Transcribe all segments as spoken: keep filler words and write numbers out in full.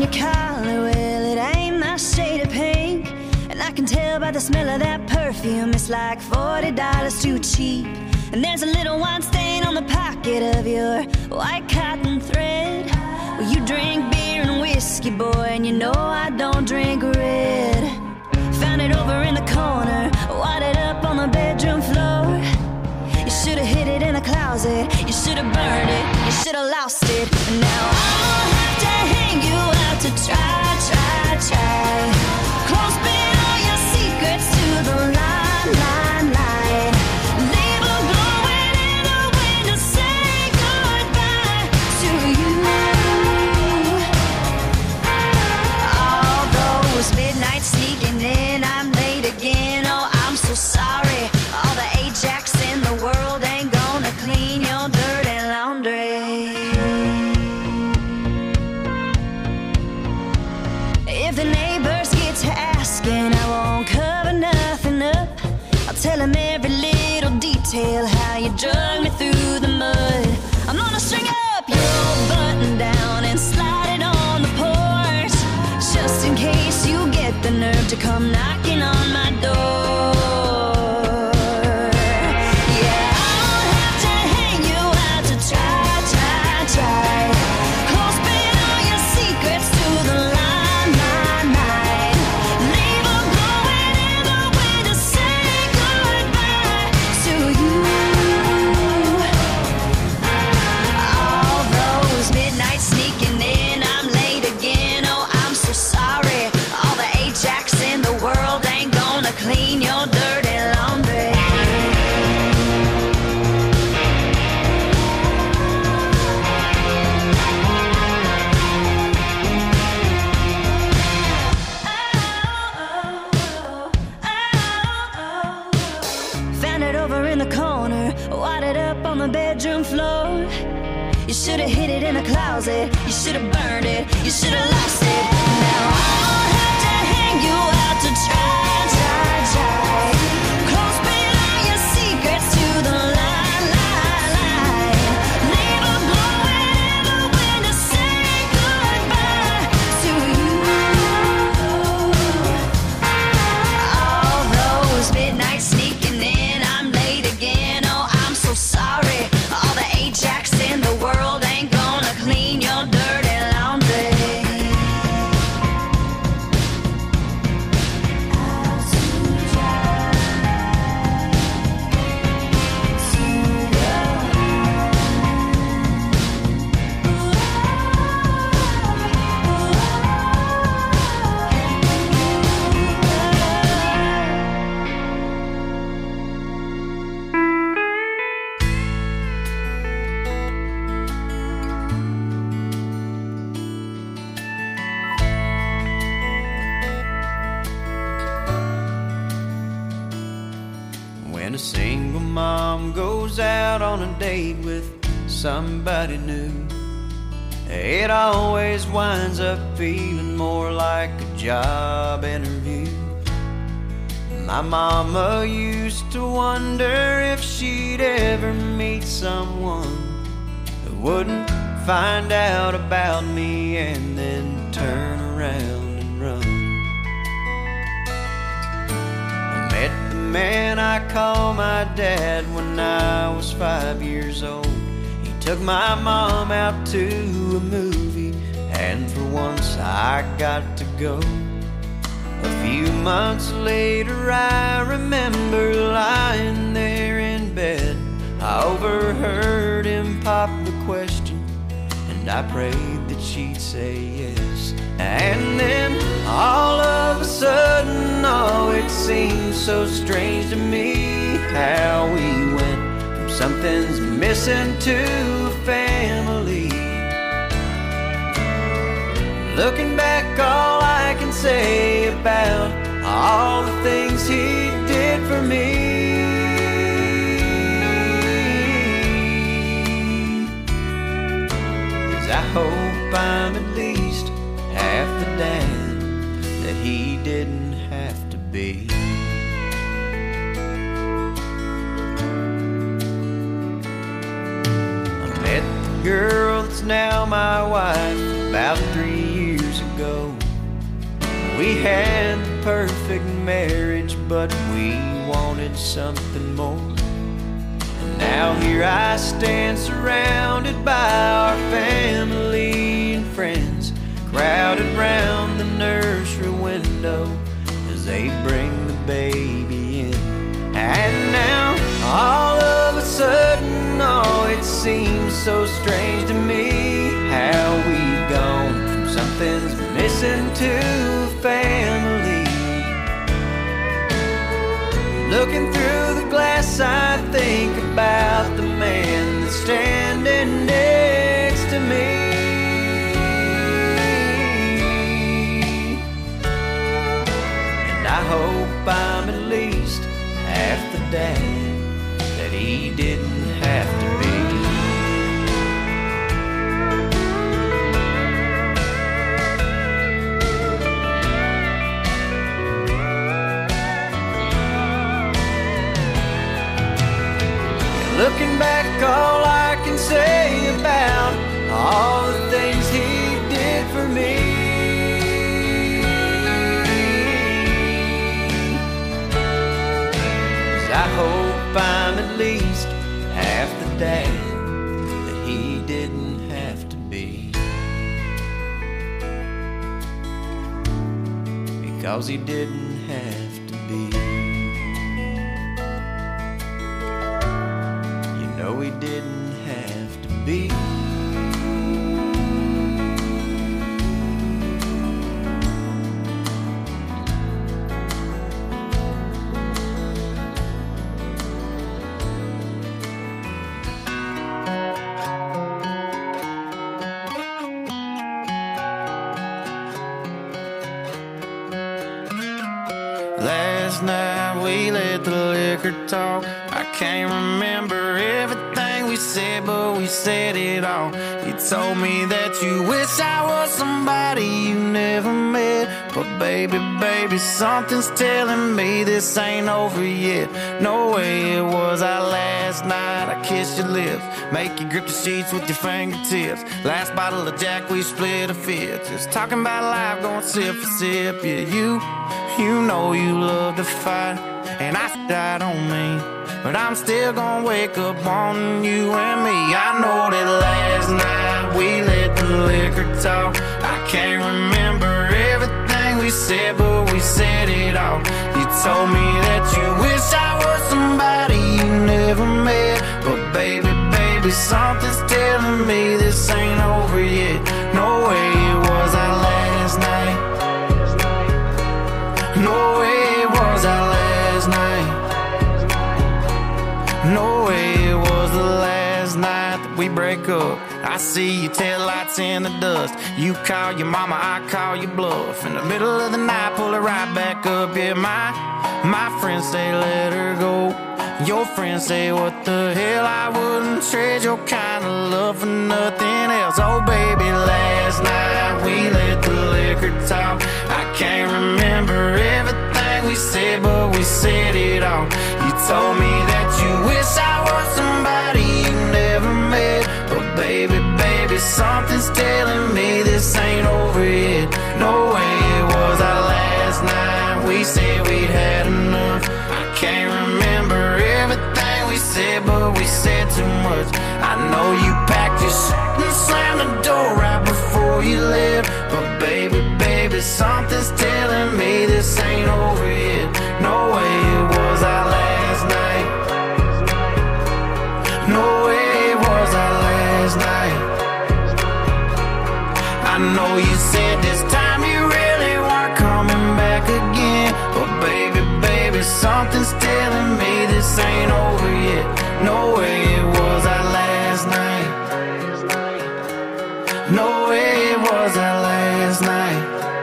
your collar, well, it ain't my shade of pink. And I can tell by the smell of that perfume, it's like forty dollars too cheap. And there's a little wine stain on the pocket of your white cotton thread. Well, you drink beer and whiskey, boy, and you know I don't drink red. Found it over in the corner, wadded up on the bedroom floor. You should've hid it in the closet, you should've burned it, you should've lost it. And now I'll have to hang you out to try, try, try. Close bin all your secrets to the line, line, line. Label glowing in the wind to say goodbye to you. All those midnights sneaking in, I'm late again, oh I'm so sorry. All the Ajax in the world ain't gonna clean your dirty laundry. If the neighbors get to asking, I won't cover nothing up. I'll tell them every little detail, how you drug me through the mud. I'm gonna string up your old button down and slide it on the porch, just in case you get the nerve to come knocking on my door. Clean your dirty laundry. Found it over in the corner, wadded up on the bedroom floor. You should've hid it in the closet, you should've burned it, you should've lost it. Now I'll have to hang you out to try. Close bin all your secrets to the line, line, line. Label glowing in the wind to say goodbye to you. All those midnights sneaking in, I'm late again, oh I'm so sorry. All the Ajax in the world ain't gonna clean your dirty laundry. When a single mom goes out on a date with somebody new, it always winds up feeling more like a job interview. My mama used to wonder if she'd ever meet someone who wouldn't find out about me and then turn around and run. I met the man I call my dad when I was five years old. He took my mom out to a movie, and for once I got to go. A few months later I remember lying there in bed. I overheard him pop the question, and I prayed that she'd say yes. And then all of a sudden, oh, it seemed so strange to me how we went from something's missing to a family. Looking back, all I can say about all the things he did for me is I hope I'm at least half the dad that he didn't have to be. I met the girl that's now my wife about three years ago. ago. We had the perfect marriage, but we wanted something more. And now here I stand surrounded by our family and friends, crowded round the nursery window as they bring the baby in. And now, all of a sudden, oh, it seems so strange to me how we've gone from something's missing to a family. Looking through the glass, I think about the man that's standing next to me. And I hope I'm at least half the dad that he didn't have to be. Looking back, all I can say about all the things he did for me is I hope I'm at least half the dad that he didn't have to be, because he didn't have to be. No, he didn't have to be. Last night we let the liquor talk. I can't remember everything we said, but we said it all. You told me that you wish I was somebody you never met, but baby, baby, something's telling me this ain't over yet. No way it was our last night. I kissed your lips, make you grip the sheets with your fingertips. Last bottle of Jack, we split a fifth. Just talking about life, going sip for sip. Yeah, you, you know you love to fight, and I died on me, but I'm still gonna wake up wanting you and me. I know that last night we let the liquor talk. I can't remember everything we said, but we said it all. You told me that you wish I was somebody you never met, but baby, baby, something's telling me this ain't over yet. No way it was our last night. No way it was our last night. No way it was the last night that we break up. I see your taillights in the dust. You call your mama, I call your bluff. In the middle of the night, pull it right back up. Yeah, my, my friends say let her go. Your friends say what the hell, I wouldn't trade your kind of love for nothing else. Oh baby, last night we let the liquor talk. I can't remember everything we said, but we said it all. You told me that you wish I was somebody you never met, but baby, baby, something's telling me this ain't over yet. No way it was our last night. We said we'd had enough. I can't remember everything we said, but we said too much. I know you packed your shit and slammed the door right before you left, but baby, baby, something's telling me this ain't over yet. No way it was our last night. No way it was our last night. I know you said this time you really weren't coming back again, but baby, baby, something's telling me this ain't over yet. No way it was our last night. No way it was our last night.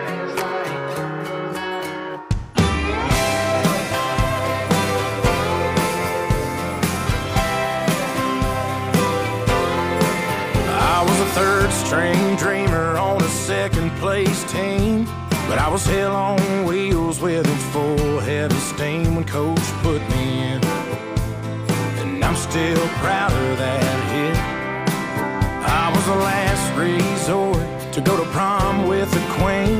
I was a third string dreamer on a second place team, but I was hell on wheels with a full head of steam when coach put me in, and I'm still proud of that hit. I was the last resort to go to prom with the queen,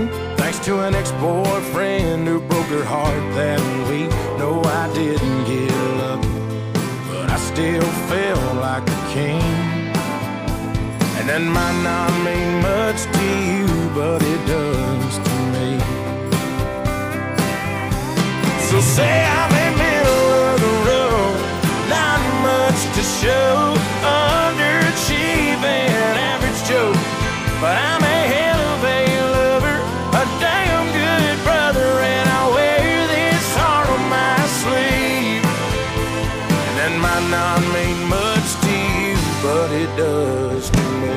to an ex-boyfriend who broke her heart that week. No, I didn't get lucky, but I still felt like a king. And that might not mean much to you, but it does to me. So say I'm in the middle of the road, not much to show, underachieving, average Joe, but I'm a hell of a lover, a damn good brother, and I wear this heart on my sleeve. And that might not mean much to you, but it does to me.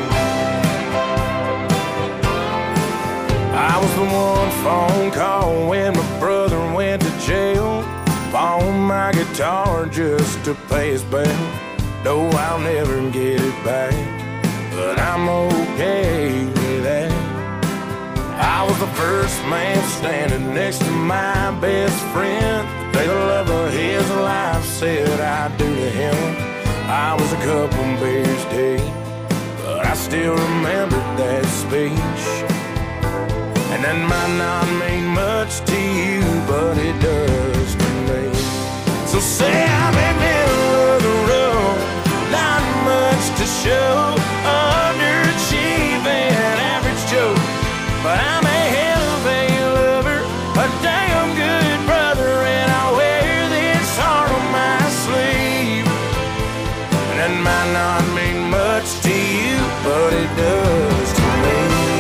I was the one phone call when my brother went to jail. Pawned my guitar just to pay his bail. No, I'll never get it back, but I'm okay with that. I was the first man standing next to my best friend. The day the love of his life said I'd do to him. I was a couple beers deep, but I still remember that speech. And that might not mean much to you, but it does to me. So say I'm in the middle of the road, not much to show, underachieving, average Joe, but I'm a hell of a lover, a damn good brother, and I wear this heart on my sleeve. And that might not mean much to you, but it does to me.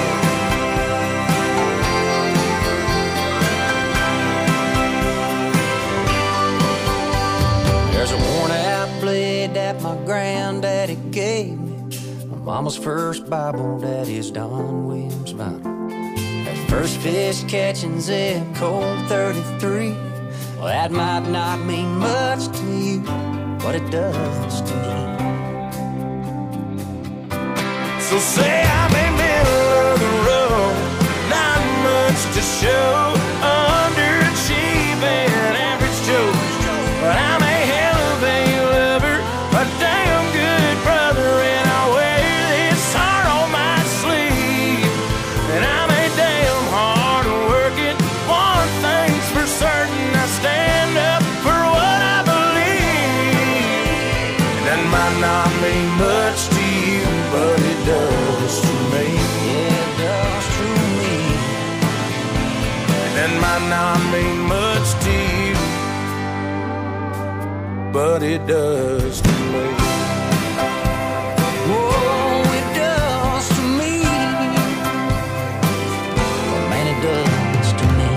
There's a worn-out blade that my granddaddy gave me, my mama's first Bible, daddy's Don Williams vinyl. That first fish catching Zip Code thirty-three, well, that might not mean much to you, but it does to me. So say I'm in the middle of the road, not much to show, underachieving, average Joe, but I'm a hell of a lover, a damn good brother, and I wear this heart on my sleeve. And I'm a damn hard working, one thing's for certain, I stand up for what I believe. And that might not mean much to you, but it does to me. Yeah, it does to me. And that might not mean much to you, but it does to me. Oh, it does to me. Oh, man, it does to me.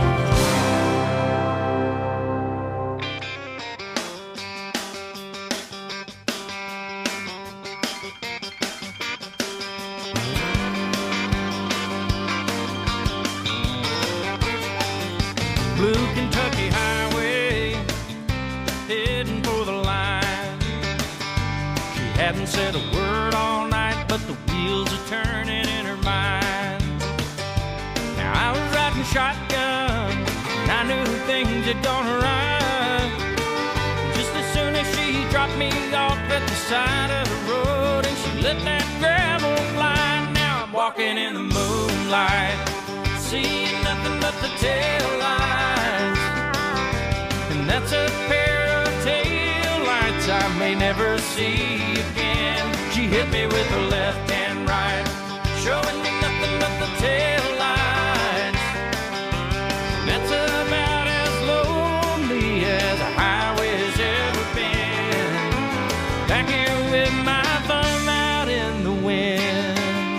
Blue Kentucky Highway, heading for the line. She hadn't said a word all night, but the wheels are turning in her mind. Now I was riding shotgun, and I knew things had gone right. Just as soon as she dropped me off at the side of the road, and she let that gravel fly. Now I'm walking in the moonlight, seeing nothing but the tail lights. And that's a pair of tail lights I may never see again. She hit me with her left and right, showing me nothing but the tail lights. And that's about as lonely as a highway's ever been. Back here with my thumb out in the wind.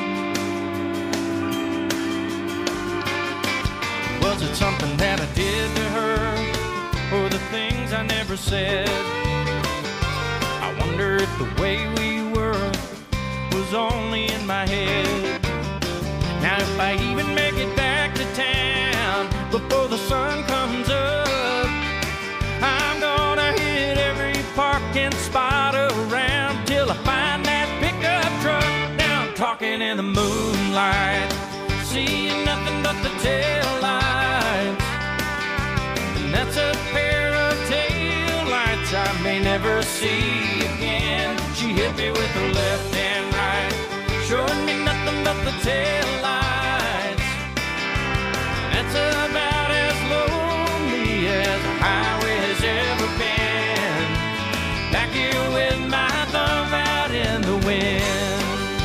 Was it something that I did to her, or the things I never said? I wonder if the way we were was only in my head. Now if I even make it back to town before the sun comes up, I'm gonna hit every parking spot around till I find that pickup truck. Now I'm talking in the moonlight, seeing nothing but the tail lights. And that's a pair of tail lights I may never see again. She hit me with her left and right, showing me nothing but the tail lights. That's about as lonely as a highway has ever been. Back here with my thumb out in the wind.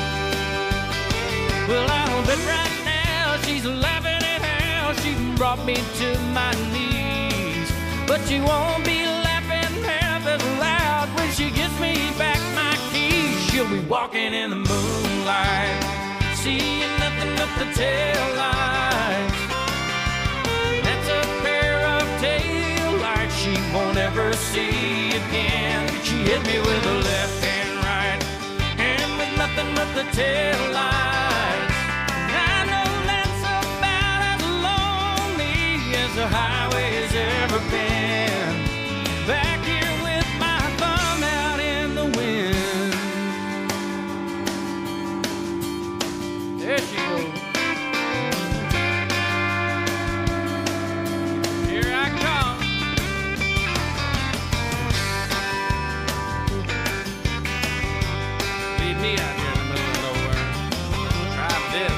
Well, I'll bet right now she's laughing at how she brought me to my knees. But she won't be laughing half as loud when she gives me back my keys. She'll be walking in the moonlight, seeing nothing but the tail lights. That's a pair of tail lights she won't ever see again. She hit me with a left and right, and with nothing but the tail lights. I know that's about as lonely as the highway has ever been. Back here with my thumb out in the wind. There she goes. Here I come. Leave me out here in the middle of nowhere. Try this.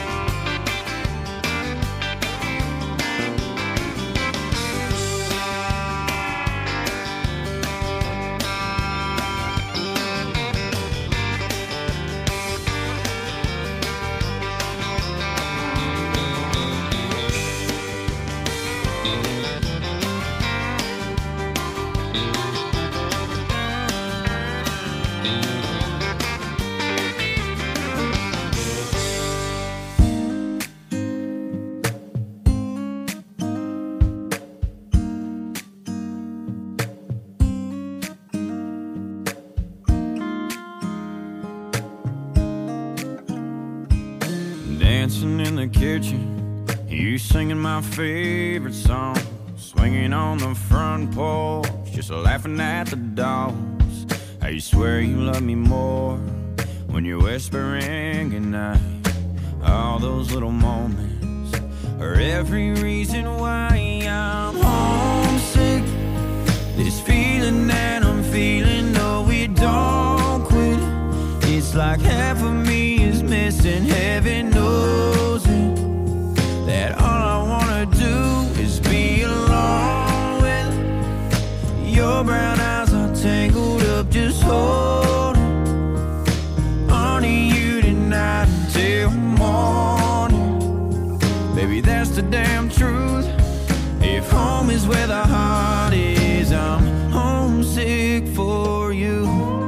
Dancing in the kitchen, you singing my favorite song, swinging on the front porch, just laughing at the dogs. How you swear you love me more when you're whispering goodnight. All those little moments are every reason why I'm homesick. This feeling that I'm feeling, no, it don't quit. It's like half of me is missing, heaven knows it. That all I wanna do is be alone with your brown eyes are tangled up, just holding on to you tonight until morning. Baby, that's the damn truth. If home is where the heart is, I'm homesick for you.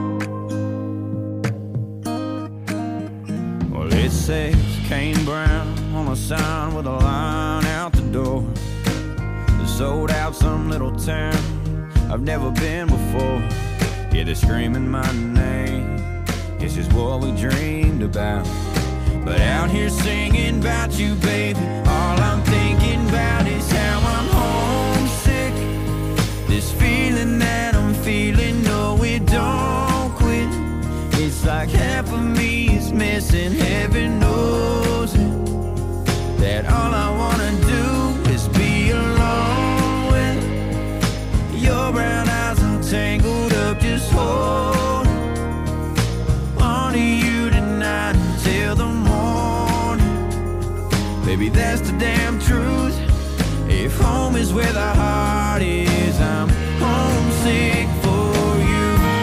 It says Kane Brown on a sign with a line out the door. They're sold out some little town I've never been before. Yeah, they're screaming my name. This is what we dreamed about. But out here singing about you, baby, all I'm thinking about is how I'm homesick. This feeling that I'm feeling, no, it don't quit. It's like half of me is missing, heaven knows it. That all I wanna do is be alone with your brown eyes are tangled up, just holding on to you tonight until the morning. Baby, that's the damn truth. If home is where the heart is, I'm homesick for you.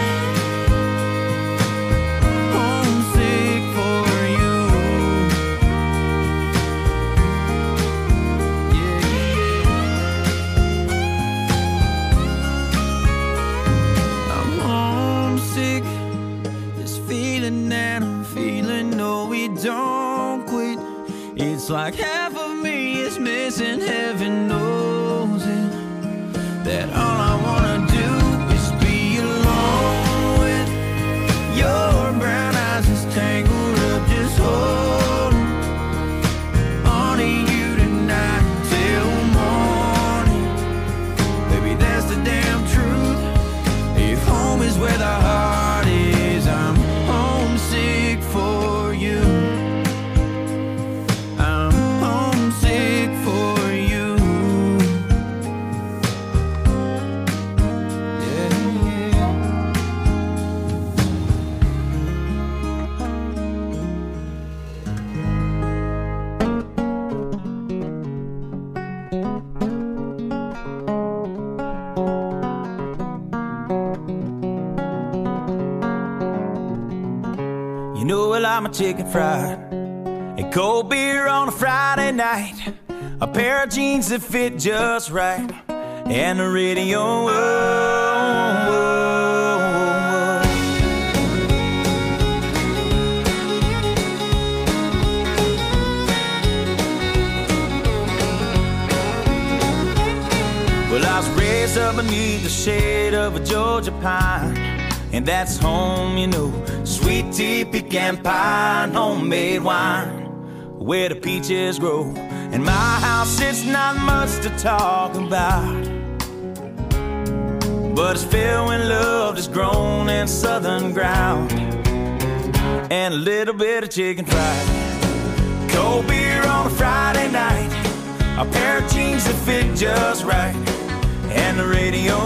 Don't quit. It's like half of me is missing, heaven knows it. That all I wanna do is be alone with your brown eyes is tangled up, just holding on to you tonight till morning. Baby, that's the damn truth. If home is where the heart is, I'm homesick for you. I'm homesick for you. know I like my chicken fried. And cold beer on a Friday night, a pair of jeans that fit just right, and the radio. Whoa, whoa, whoa. Well, I was raised up beneath the shade of a Georgia pine, and that's home, you know. Sweet tea, pecan pie, and homemade wine, where the peaches grow. In my house, it's not much to talk about, but it's filled with love that's grown in southern ground, and a little bit of chicken fried. Cold beer on a Friday night, a pair of jeans that fit just right, and the radio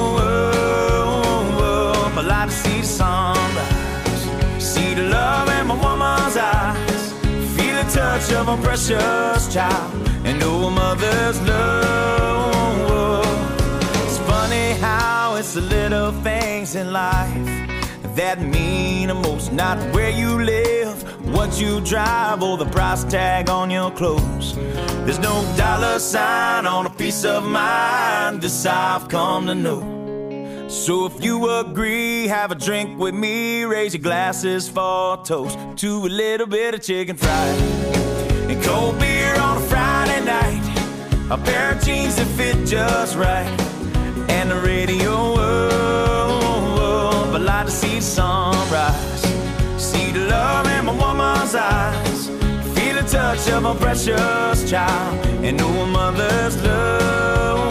up. I like to see the sunrise, see the love in my woman's eyes, feel the touch of a precious child, and know a mother's love. It's funny how it's the little things in life that mean the most. Not where you live, what you drive, or the price tag on your clothes. There's no dollar sign on a piece of mind, this I've come to know. So if you agree, have a drink with me, raise your glasses for a toast to a little bit of chicken fried. And cold beer on a Friday night, a pair of jeans that fit just right, and the radio up. I like to see the sunrise, see the love in my woman's eyes, feel the touch of a precious child, and know a mother's love.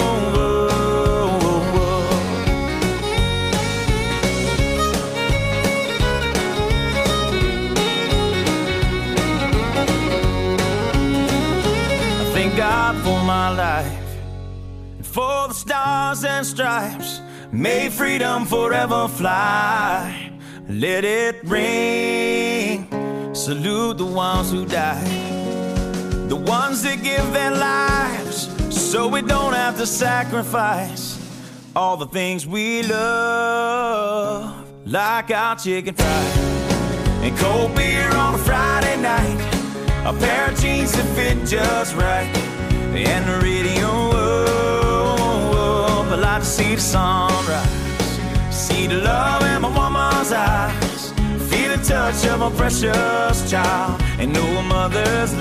God for my life, and for the stars and stripes, may freedom forever fly. Let it ring, salute the ones who died, the ones that give their lives so we don't have to sacrifice all the things we love, like our chicken fried. And cold beer on a Friday night, a pair of jeans that fit just right, and the radio up. I like to see the sunrise, see the love in my woman's eyes, feel the touch of a precious child, and know a mother's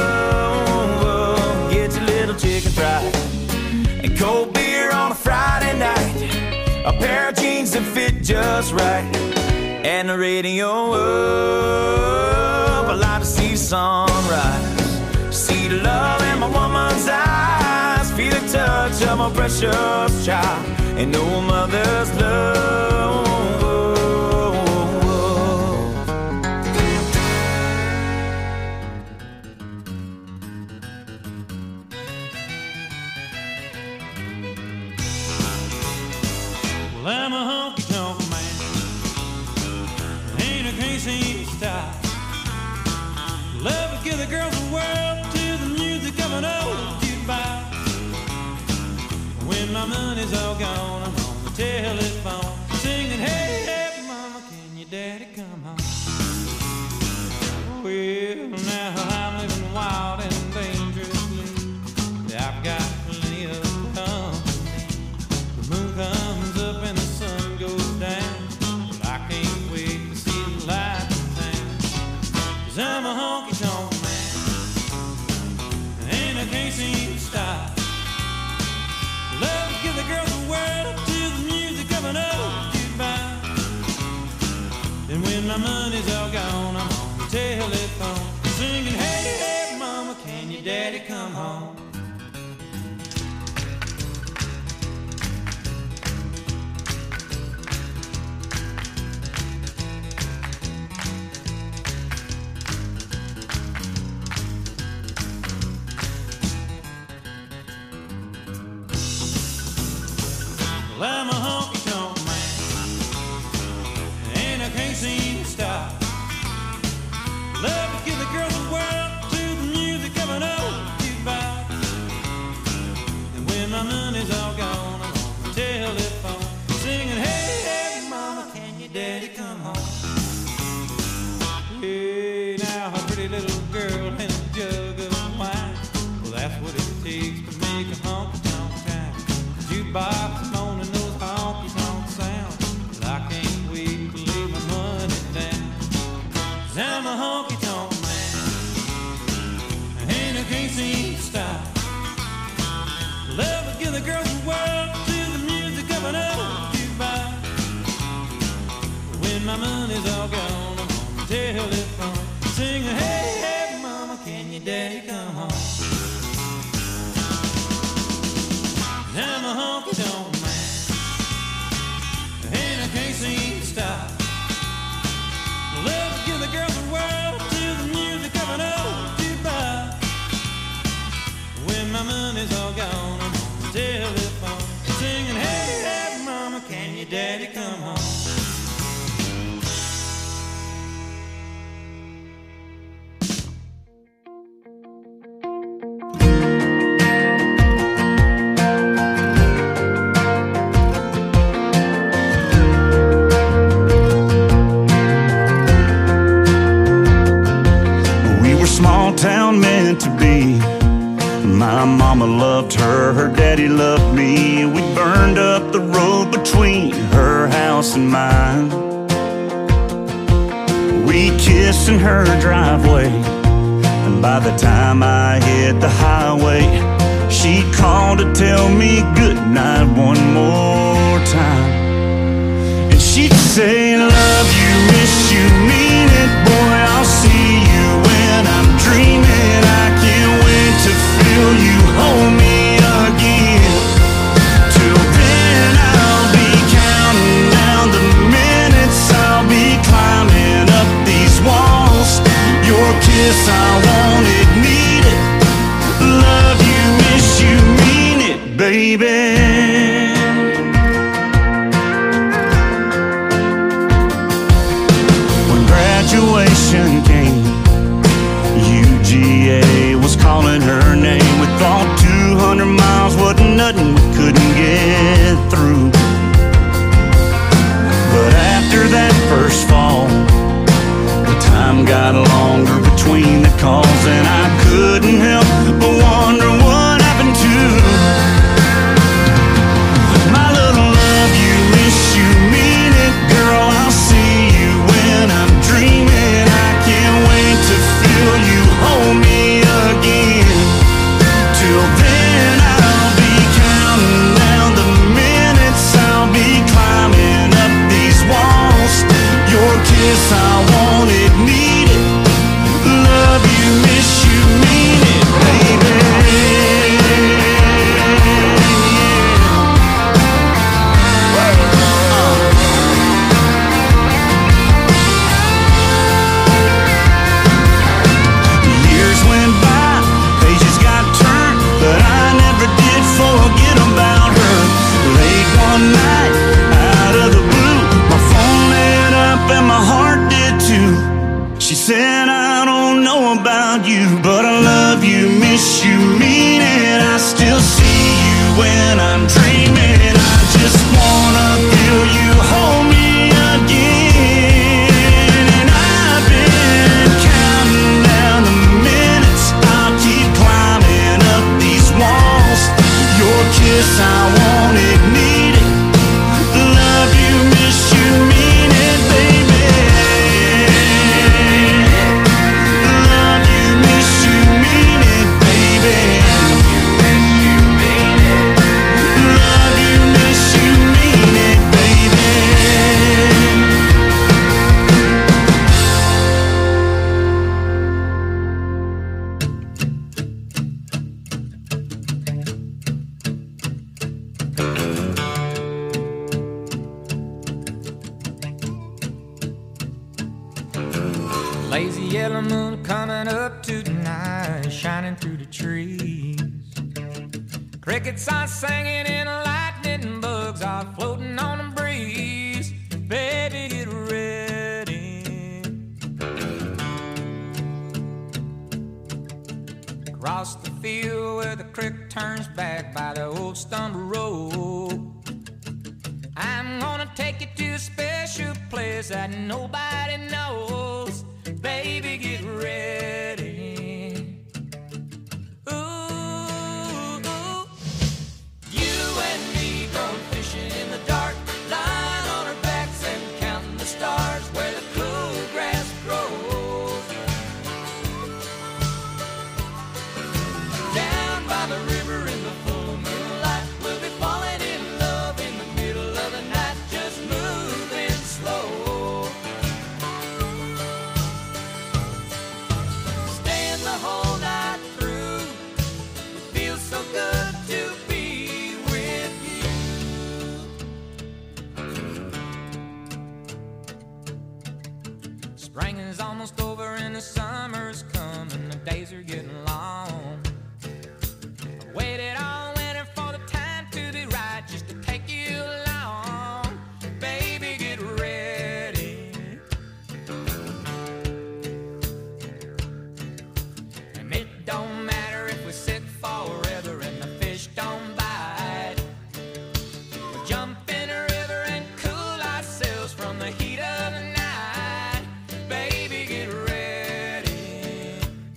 love. Get your little chicken fried, and cold beer on a Friday night, a pair of jeans that fit just right, and the radio up. I like to see the sunrise, see the love in my woman's eyes, feel the touch of my precious child, and know a mother's love. Well, I'm a honky-tonk man, ain't a crazy style. Love to give the girls the world to the music of an old jukebox. When my money's all gone, I'm on the telephone singing, hey, hey, mama, can your daddy come home? Well, now I'm living wild and dangerously. I've got plenty of company. The moon comes up and the sun goes down. Well, I can't wait to see the light thing, 'cause I'm a honky-tonk man, and I can't seem to stop. Love to give the girls the world to the music of an old jukebox. And when my money's all gone, I'm on the telephone singing, hey, hey, mama, can your daddy come home? Well, I'm a honky-tonk man, and I can't seem to stop. Love to give the girls the world to the music of an old jukebox. the girls of the world to the music of an old jukebox. When my money's all gone, I'm on the telephone, singing, hey, hey, mama, can your daddy come home? Now I'm a honky-tonk man, and I can't seem to stop. Love to give the girls of the world to the music of an old jukebox. When my money's all gone, I'm on the telephone, singing, hey, hey, mama, can your daddy come home? Town meant to be. My mama loved her, her daddy loved me. We burned up the road between her house and mine. We kissed in her driveway, and by the time I hit the highway, she called to tell me goodnight one more time. And she'd say, love you, miss you, mean it, boy, I'll see you when I'm dreaming. I can't wait to feel you hold me again. Till then I'll be counting down the minutes, I'll be climbing up these walls. Your kiss, I want it, need it. Love you, miss you, mean it, baby. Graduation came, U G A was calling her name. We thought two hundred miles wasn't nothing we couldn't get through. But after that first fall, the time got longer between the calls, and I couldn't help but wonder what happened to my little love you, miss you, mean it, girl, I'll see you when I'm dreaming. I can't wait to feel you hold me again. Till then I'll be counting down the minutes, I'll be climbing up these walls. Your kiss, I want it, need it. Love you, miss you, mean it, baby. She said, I don't know about you, but I love you, miss you, mean it. I still see you when I'm dreaming. I just wanna feel you hold me again. And I've been counting down the minutes, I'll keep climbing up these walls. Your kiss, I want it, need it. Love you, miss you, mean it, baby. Lazy yellow moon coming up tonight, shining through the trees. Crickets are singing and lightning bugs are floating on the breeze. Baby, get ready. Across the field where the creek turns back by the old stumble road, I'm gonna take you to a special place that nobody knows. Baby, get ready. Ooh, ooh. You and me going fishing in the dark, lying on our backs and counting the stars where the cool grass grows. Down by the river in the full moonlight, we'll is almost over and the summer's coming. The days are getting long. I waited all winter for the time to be right, just to take you along. Baby, get ready. And it don't matter if we're sick forever and the fish don't bite. We'll jump in a river and cool ourselves from the heat of the night. Baby, get ready.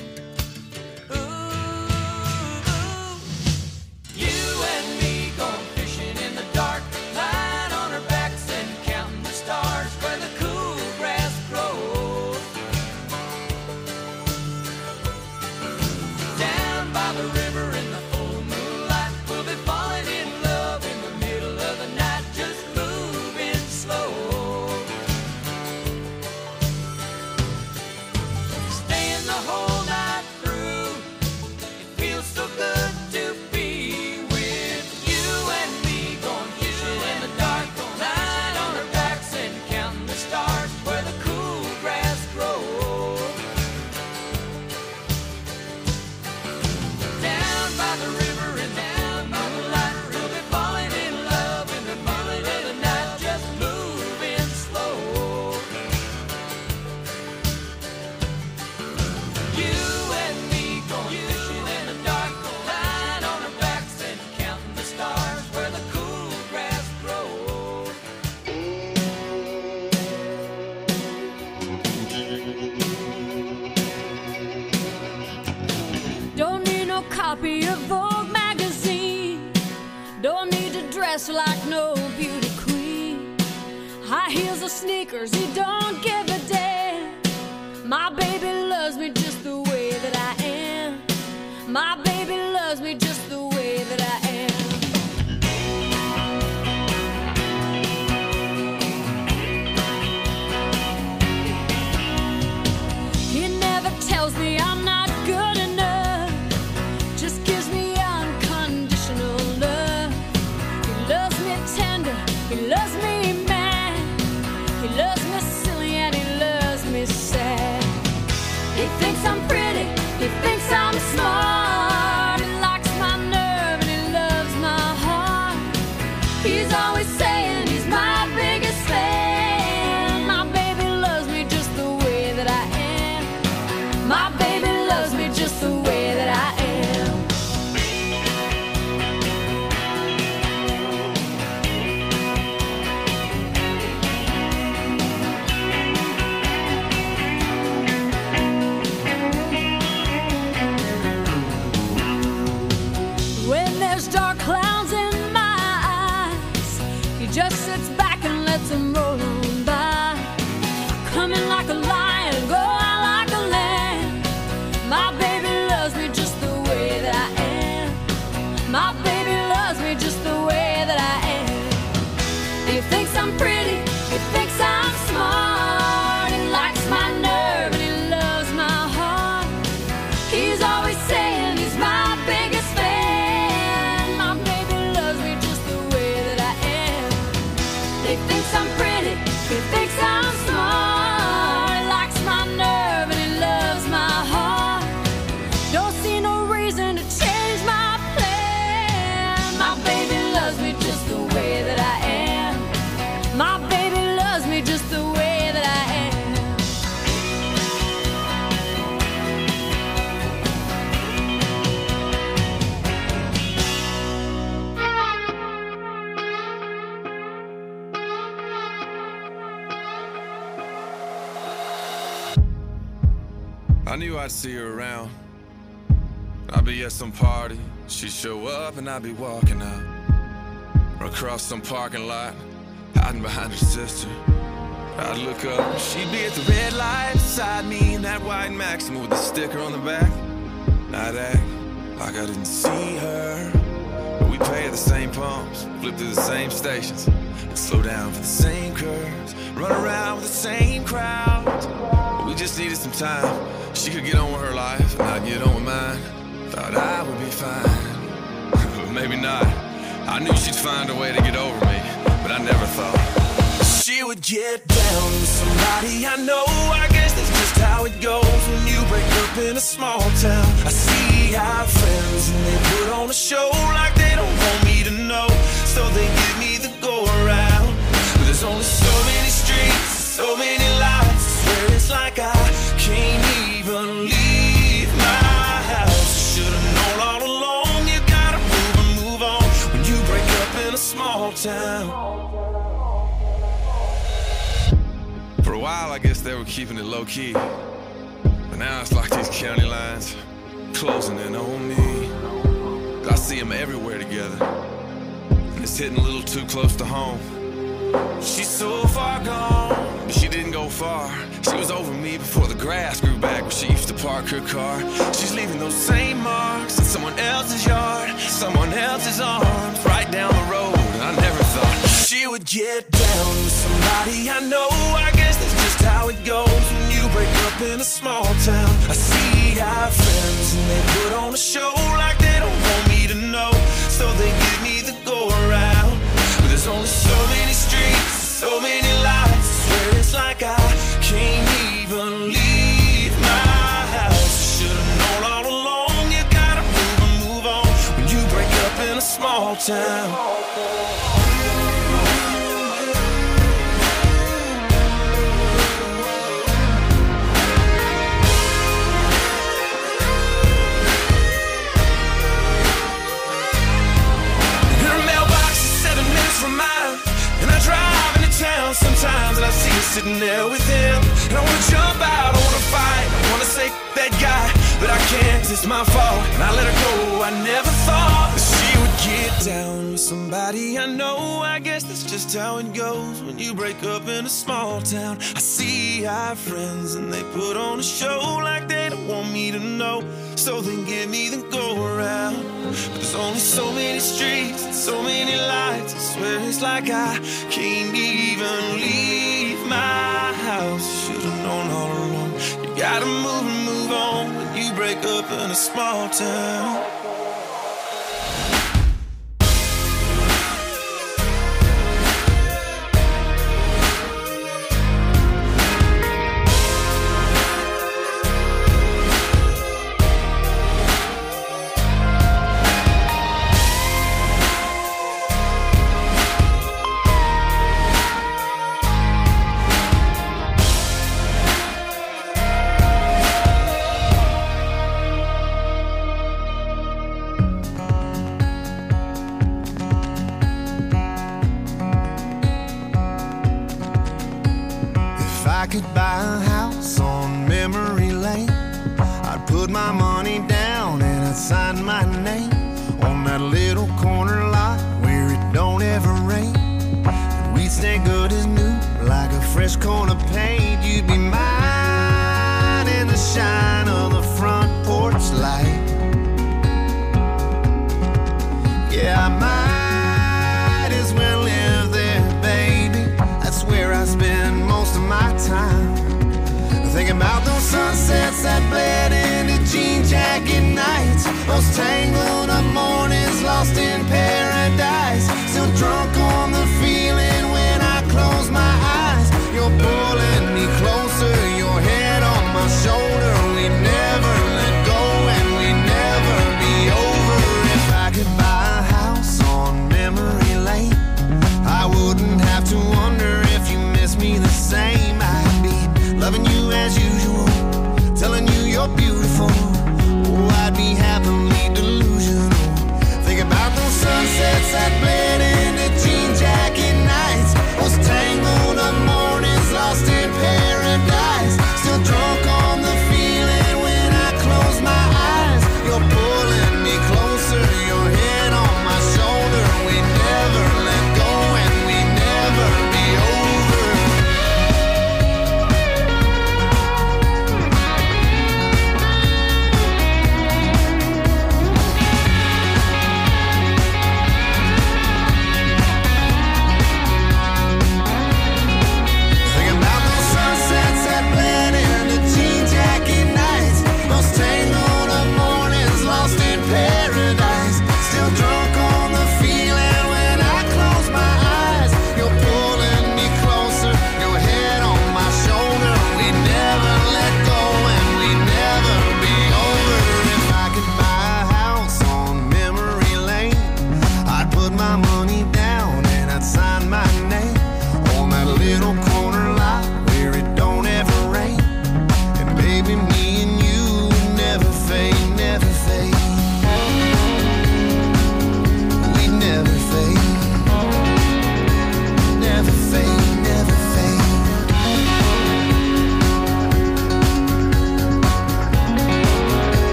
Ooh, ooh. You and me going fishing in the dark, lying on our backs and counting the stars where the cool grass grows. Down by the river in the full moonlight, we'll be falling in love in the middle of the night, just moving slow. Staying the whole night through, it feels so good to be with you and me, going fishing in the dark, lying on our backs and counting the stars where the cool grass grows. Down by the river and down by the light, we'll be falling in love in the middle of the night, just moving slow. You and me going fishing in the dark, lying on our backs and counting the stars where the cool grass grows. Don't need no copy of Vogue magazine. Don't need to dress like no beauty queen. High heels or sneakers, he don't give a damn. My baby loves me just the way that I am. My baby loves me just the way that I am. He never tells me I'm not good enough, just gives me unconditional love. He loves me tender, he loves me mad, he loves me silly and he loves me sad. He thinks I'm pretty, he thinks I'm smart, he likes my nerve and he loves my heart. He's always saying he's my biggest fan. My baby loves me just the way that I am. My baby loves me just the way that I am. When there's dark clouds in my eyes, he just sits back and lets them roll on by. Coming like a lion, go out like a lamb. My baby loves me just the way that I am. My baby loves me just the way that I am. He thinks I'm pretty, he thinks I'm smart, he likes my nerve and he loves my heart. He's always saying he's my biggest fan. My baby loves me just the way that I am. He thinks I'm pretty, he thinks I'm smart, he likes my nerve and he loves my heart. Don't see no reason to change my plan. My baby loves me just the way that I am. My baby loves me just the way that I am. I knew I'd see her around. I'd be at some party, she'd show up and I'd be walking out. Or across some parking lot, hiding behind her sister. I'd look up, she'd be at the red light beside me in that white Maxima with the sticker on the back. I'd act like I didn't see her, but we pay at the same pumps, flip through the same stations, and slow down for the same curves, run around with the same crowds. But we just needed some time. She could get on with her life, and I'd get on with mine. Thought I would be fine, but maybe not. I knew she'd find a way to get over me, but I never thought she would get down with somebody I know. I guess that's just just how it goes when you break up in a small town. I see our friends and they put on a show like they don't want me to know, so they give me the go around. But there's only so many streets, so many lights, I swear it's like I can't even leave my house. Should've known all along, you gotta move and move on when you break up in a small town. For a while, I guess they were keeping it low-key, but now it's like these county lines closing in on me. I see them everywhere together, and it's hitting a little too close to home. She's so far gone, but she didn't go far. She was over me before the grass grew back where she used to park her car. She's leaving those same marks in someone else's yard, someone else's arms, right down the road. And I never thought she would get down with somebody I know. I guess that's just how it goes when you break up in a small town. I see our friends and they put on a show like they don't want me to know, so they give me the go around. But there's only so many streets, so many lights, I swear it's like I can't even leave my house. Should've known all along, you gotta move and move on when you break up in a small town. From mine, and I drive into town sometimes, and I see her sitting there with him, and I wanna jump out, I wanna fight, I wanna say that guy, but I can't, it's my fault, and I let her go. I never thought that she would get down with somebody I know. I guess that's just how it goes when you break up in a small town. I see our friends and they put on a show like they don't want me to know, so they give me the go around. But there's only so many streets and so many lights, I swear it's like I can't even leave my house. Should've known all along, you gotta move and move on when you break up in a small town. I could buy a house on memory lane, I'd put my money down and I'd sign my name on that little corner lot where it don't ever rain, and we'd stay good as new like a fresh coat of paint. You'd be mine in the shine of the front porch light. Yeah, I might as well live there, baby. That's where I spend most of my time, thinking about those sunsets that bled into jean jacket nights, those tangled up mornings lost in paradise, still drunk on the feeling when I close my eyes. You're pulling me closer, your head on my shoulder. We never let go and we never be over. If I could buy a house on memory lane, I wouldn't have to wonder if you miss me the same. I'd be loving you as usual, telling you you're beautiful. Oh, I'd be happily delusional. Think about those sunsets that bled into jean jacket nights, those tangled up mornings lost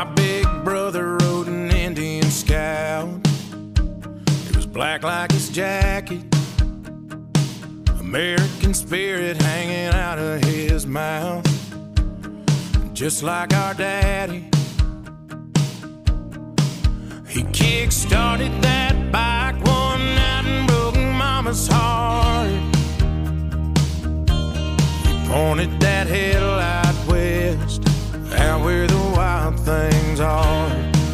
big brother rode an Indian Scout. It was black like his jacket, American spirit hanging out of his mouth. Just like our daddy, he kick-started that bike one night and broke Mama's heart. He pointed that headlight west, out where the wild things are.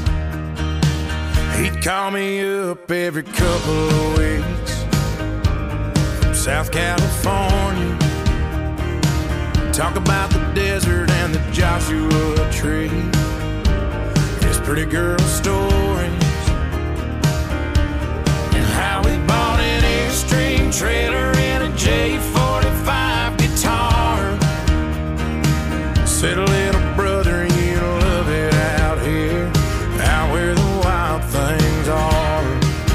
He'd call me up every couple of weeks from South California, talk about the desert and the Joshua Tree, his pretty girl stories, and how he bought an Airstream trailer and a J forty-five guitar. Said, little brother, you'll love it out here, out where the wild things are.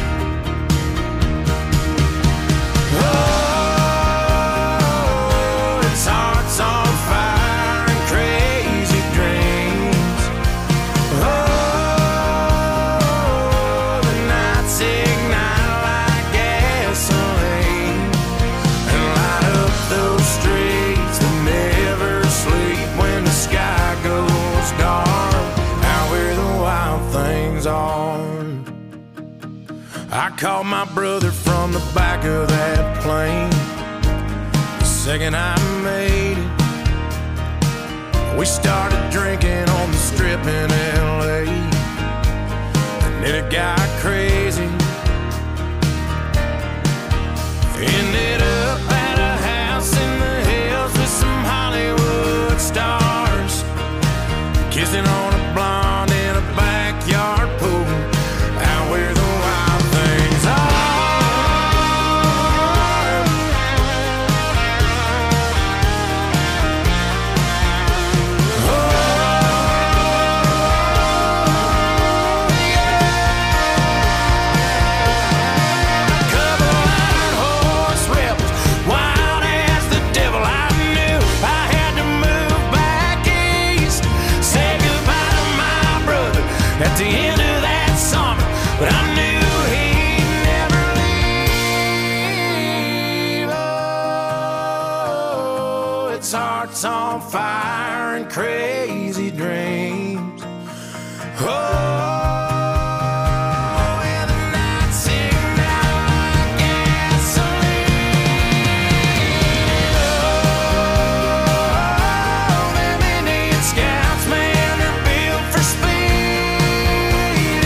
Oh, it's hearts on fire and crazy dreams. Oh, the nights ignite like gasoline and light up those streets that never sleep when the sky goes dark, out where the wild things are. I called my brother from the back of that plane the second I made it. We started drinking on the strip in L A, and then it got crazy. Ended up at a house in the hills with some Hollywood stars, kissing on a blonde in a backyard pool, out where the wild things are. Oh, yeah. Couple iron horse rebels, wild as the devil. I knew I had to move back east, say goodbye to my brother at the end of that summer, but I knew he'd never leave. Oh, it's hearts on fire and crazy dreams. Oh, and the nights ignite like gasoline. Oh, them Indian Scouts, man, they're built for speed.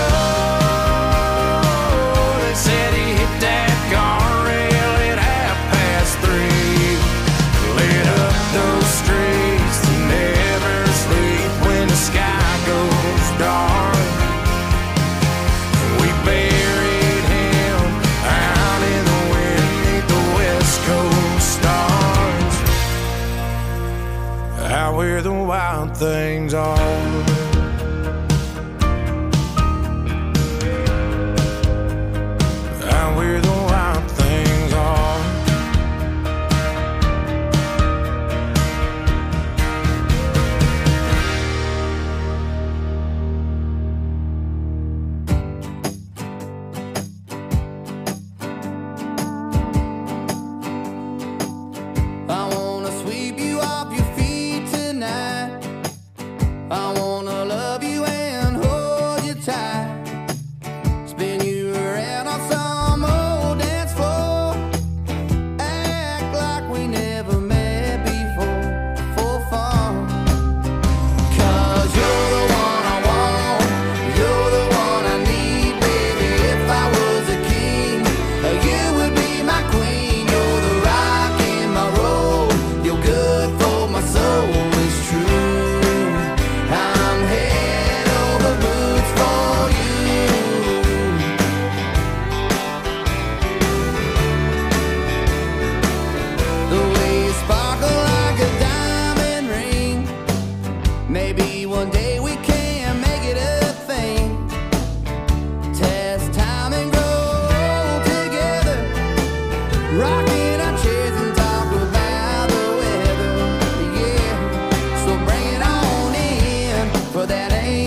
Oh, they said he hit that guardrail at half past three, lit up those streets that never sleep when the sky goes dark. We buried him out in the wind beneath the West Coast stars, out where the wild things are. Out where the wild things are. I wanna sweep you off your feet tonight. I wanna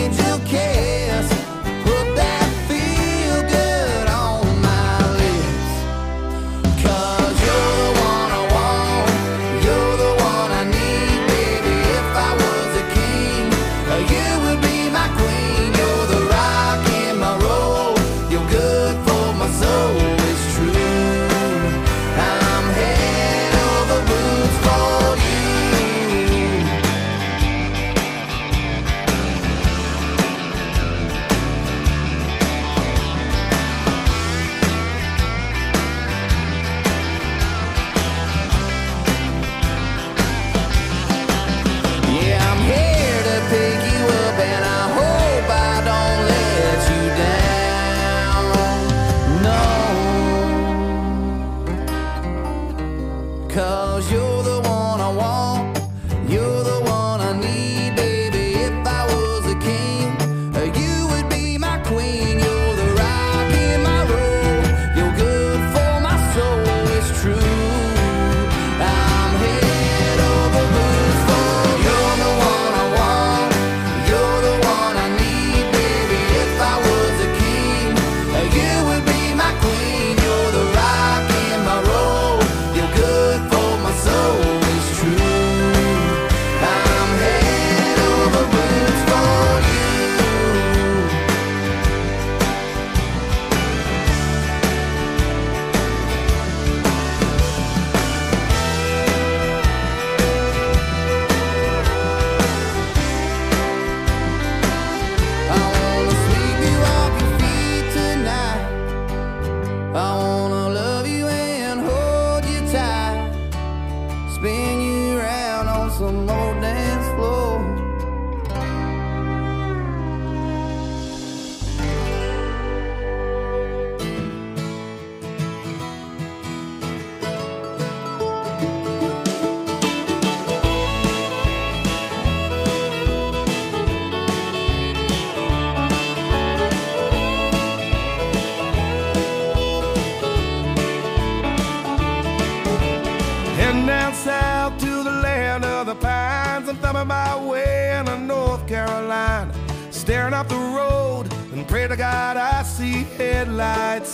angel kiss. Put that feel good on my lips. 'Cause you're the one I want, you're the one I need, baby. If I was a king, you would be my queen. You're the rock in my road, you're good for my soul. It's true, I'm head over boots for you. Yeah, I'm here to pick you up, and I hope I don't let you down. No, 'cause you're the one I want, you're the one I need, baby. If I was a king, you would be my queen. You're the rock in my road, you're good for my soul. It's true, I'm head over boots for you. You're the one I want, you're the one I need, baby. If I was a king, you would be my queen. You're the rock in my road, you're good for my soul. It's true, I'm head over boots for you. I wanna sweep you off your feet tonight. I wanna love you and hold you tight. Spin you around on some old dance floor. Heading down south to the land of the pines. I'm thumbing my way into North Carolina, staring up the road and pray to God I see headlights.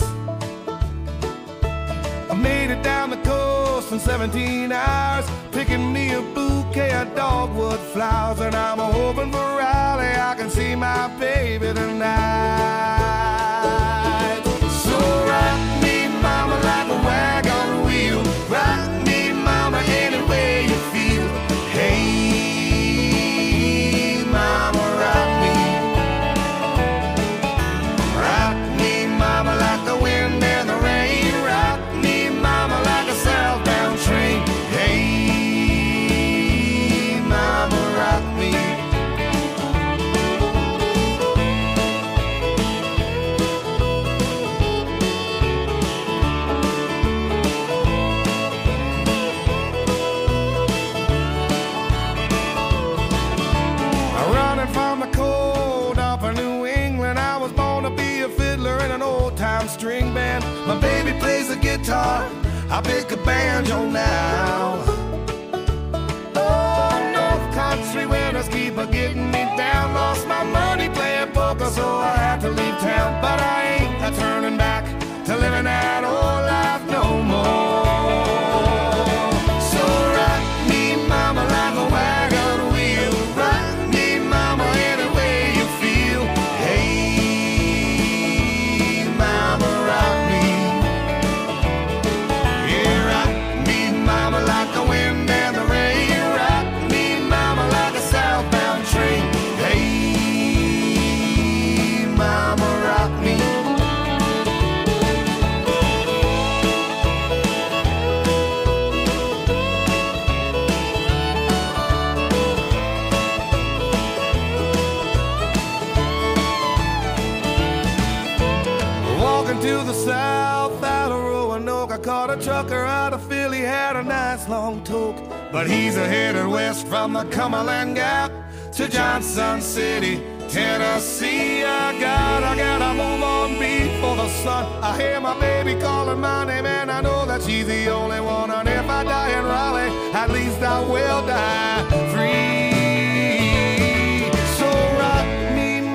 I made it down the coast in seventeen hours, picking me a bouquet of dogwood flowers, and I'm hoping for Raleigh I can see my baby tonight. So rock me, mama, like a wagon wheel. Rock me, mama, any way you feel. Hey, mama, rock me. Rock me, mama, like the wind and the rain. Rock me, mama, like a southbound train. Hey, mama, rock me. Running from the cold up in New England, I was born to be a fiddler in an old-time string band. My baby plays the guitar, I pick a banjo now. Oh, North Country winters keep a getting me down. Lost my money playing poker, so I had to leave town. But I ain't a turning back to living that old life no more. So rock me, mama, like a wagon wheel. Rock me, mama, any way you feel. Hey, mama, rock me. Yeah, rock me, mama, like the wind and the rain. Rock me, mama, like a southbound train. Hey, mama, rock me. Walking to the south out of Roanoke, I caught a trucker out of Philly, had a nice long toke. But he's a headed west from the Cumberland Gap to Johnson City, Tennessee. I gotta, gotta move on before the sun. I hear my baby calling my name, and I know that she's the only one. And if I die in Raleigh, at least I will die free. So rock me,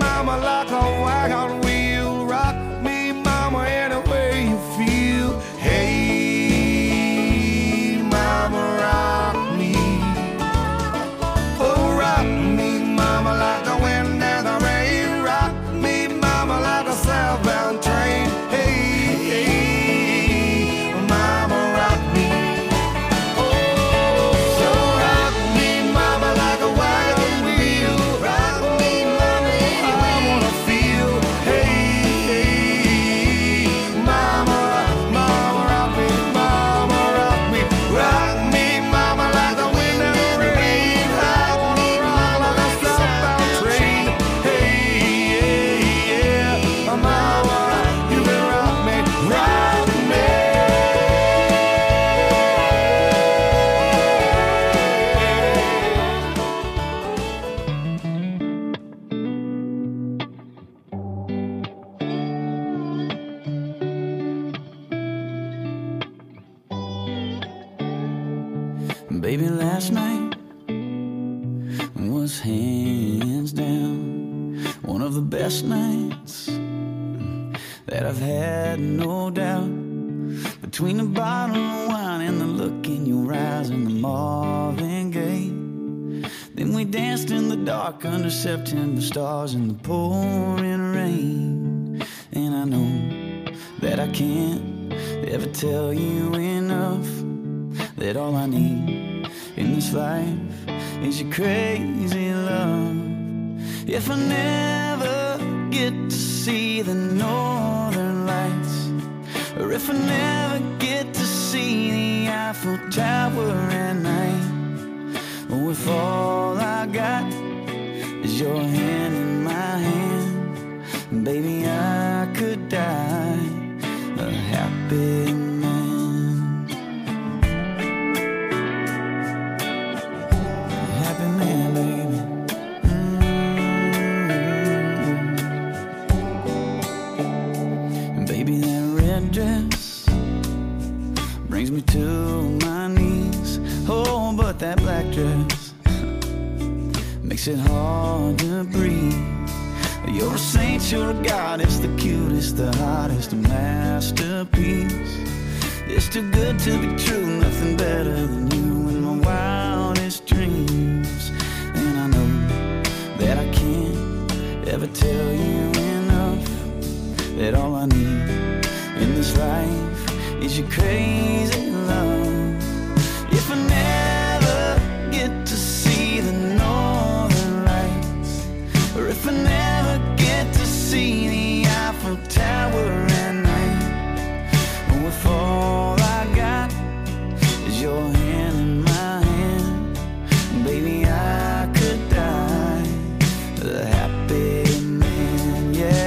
Baby, last night was hands down one of the best nights that I've had, no doubt. Between the bottle of wine and the look in your eyes and the Marvin Gaye, then we danced in the dark under September stars in the pouring rain. And I know that I can't ever tell you enough that all I need in this life is your crazy love. If I never get to see the northern lights, or if I never get to see the Eiffel Tower at night, or if all I got is your hand in my hand, baby, I could die a happy man. Brings me to my knees. Oh, but that black dress makes it hard to breathe. You're a saint, you're a goddess, the cutest, the hottest, a masterpiece. It's too good to be true, nothing better than you in my wildest dreams. And I know that I can't ever tell you enough that all I need in this life is your crazy love. If I never get to see the northern lights, or if I never get to see the Eiffel Tower at night, or if all I got is your hand in my hand, baby, I could die a happy man, yeah.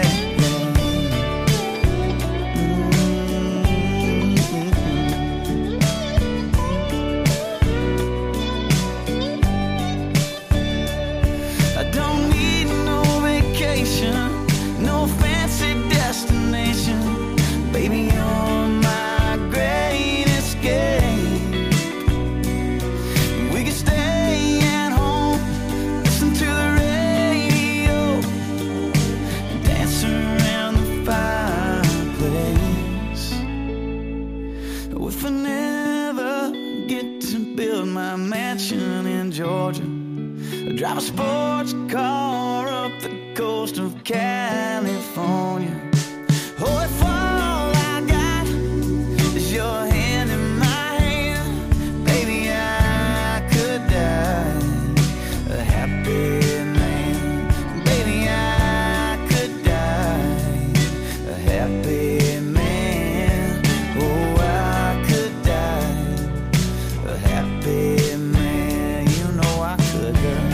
No fancy destination, baby, you're my great escape. We could stay at home, listen to the radio, dance around the fireplace. If I never get to build my mansion in Georgia, I drive a sports car up the coast of California. Oh, if all I got is your hand in my hand, baby, I could die a happy man. Baby, I could die a happy man. Oh, I could die a happy man. You know I could die.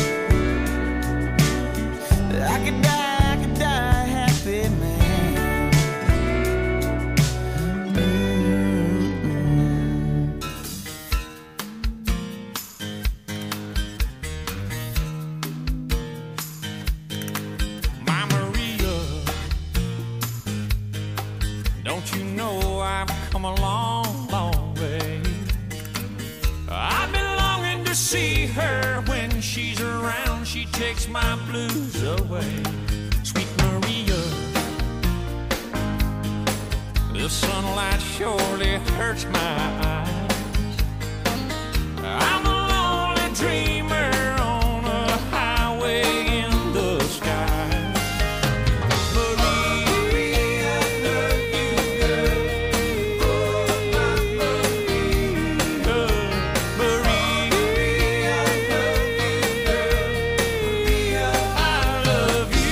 I could die, I could die happy, man. Mm-hmm. My Maria, don't you know I've come a long, long way? I've been longing to see her. When she's around, she takes my blues away. Sweet Maria, the sunlight surely hurts my eyes. I'm a lonely dreamer on a highway in the sky. Maria, I love you, girl. Oh, my Maria. Maria, I love you, girl. Maria, I love you.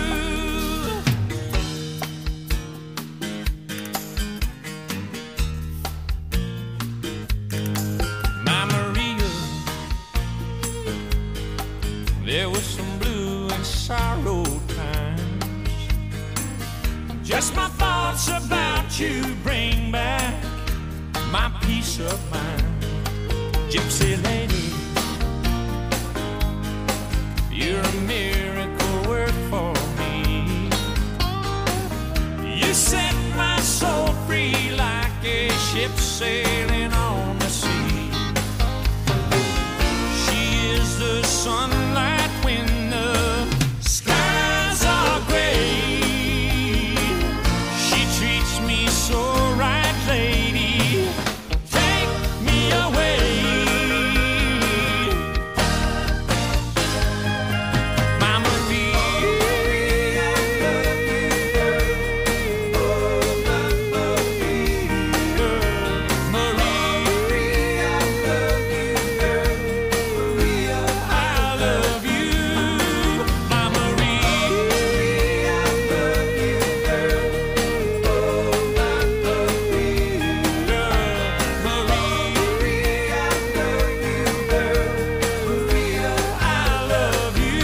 My Maria, there was some blue and sorrow times. Just my thoughts about you bring back my peace of mind. Gypsy lady, you're a miracle work for me. You set my soul free like a ship sailing on the sea. sunlight when the skies are gray. She treats me so right, lady. Take me away. Mama Marie, I love you, girl. Oh, Mama Marie, girl. Marie, I love you, girl. Maria, I love you. Mama Marie, I love you, girl. Oh, Mama Marie, girl. Marie, I love you, girl. Maria, I love you.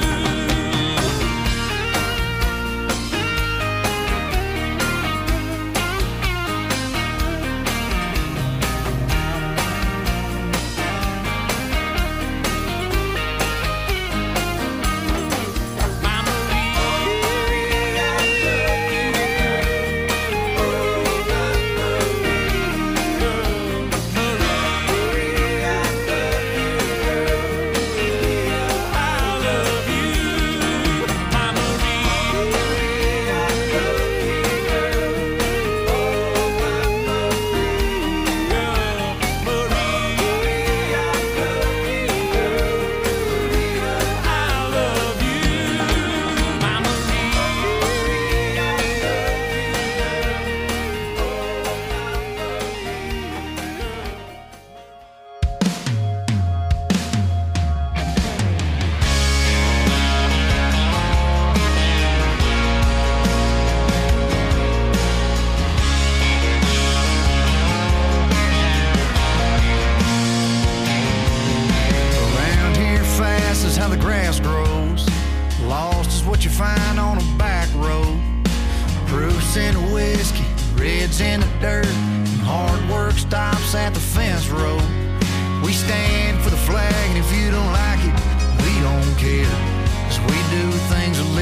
Mama Marie, I love you, girl. Oh, Mama Marie, girl. Marie, I love you, girl. Maria, I love you. Mama Marie, I love you, girl. Oh, Mama Marie, girl. Marie, I love you, girl. Maria, I love you. Mama Marie, I Around here fast is how the grass grows. Lost is what you find on a back road. Proofs in the whiskey, reds in the dirt, and hard work stops at the fence road. We stand for the flag, and if you don't like it, we don't care. 'Cause we do things a